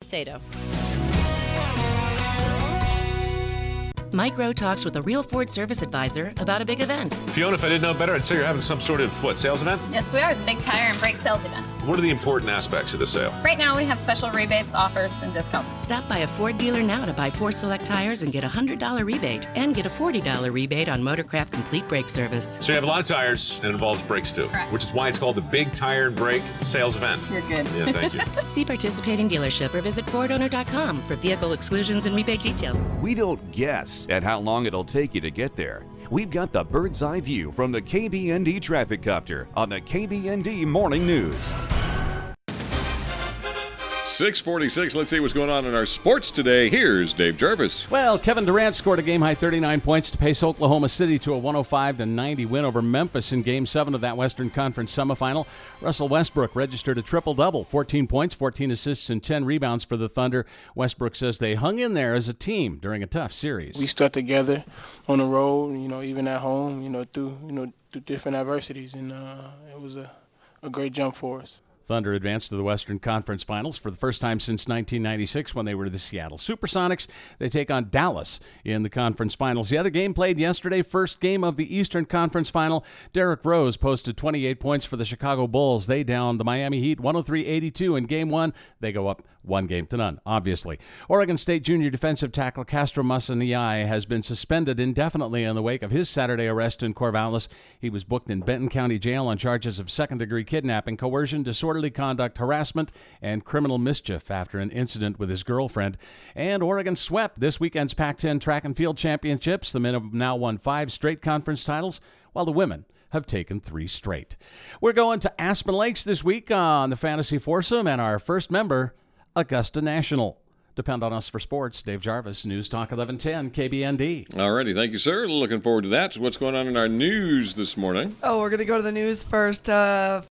Sato. Mike Rowe talks with a real Ford service advisor about a big event. Fiona, if I didn't know better, I'd say you're having some sort of, sales event? Yes, we are. The big tire and brake sales event. What are the important aspects of the sale? Right now, we have special rebates, offers, and discounts. Stop by a Ford dealer now to buy 4 select tires and get a $100 rebate and get a $40 rebate on Motorcraft Complete Brake Service. So you have a lot of tires, and it involves brakes too. Correct. Which is why it's called the Big Tire and Brake Sales Event. You're good. Yeah, thank you. See participating dealership or visit FordOwner.com for vehicle exclusions and rebate details. We don't guess at how long it'll take you to get there. We've got the bird's eye view from the KBND Traffic Copter on the KBND Morning News. 6:46. Let's see what's going on in our sports today. Here's Dave Jarvis. Well, Kevin Durant scored a game-high 39 points to pace Oklahoma City to a 105-90 win over Memphis in Game 7 of that Western Conference semifinal. Russell Westbrook registered a triple-double, 14 points, 14 assists, and 10 rebounds for the Thunder. Westbrook says they hung in there as a team during a tough series. We stuck together on the road, even at home, through different adversities, and it was a great jump for us. Thunder advanced to the Western Conference Finals for the first time since 1996 when they were the Seattle Supersonics. They take on Dallas in the conference finals. The other game played yesterday, first game of the Eastern Conference Final. Derrick Rose posted 28 points for the Chicago Bulls. They downed the Miami Heat 103-82 in Game 1. They go up 1-0, obviously. Oregon State junior defensive tackle Castro Masaniai has been suspended indefinitely in the wake of his Saturday arrest in Corvallis. He was booked in Benton County Jail on charges of second-degree kidnapping, coercion, disorderly conduct, harassment, and criminal mischief after an incident with his girlfriend. And Oregon swept this weekend's Pac-10 track and field championships. The men have now won 5 straight conference titles, while the women have taken 3 straight. We're going to Aspen Lakes this week on the Fantasy Foursome, and our first member, Augusta National. Depend on us for sports. Dave Jarvis, News Talk 1110, KBND. All righty. Thank you, sir. Looking forward to that. What's going on in our news this morning? Oh, we're going to go to the news first.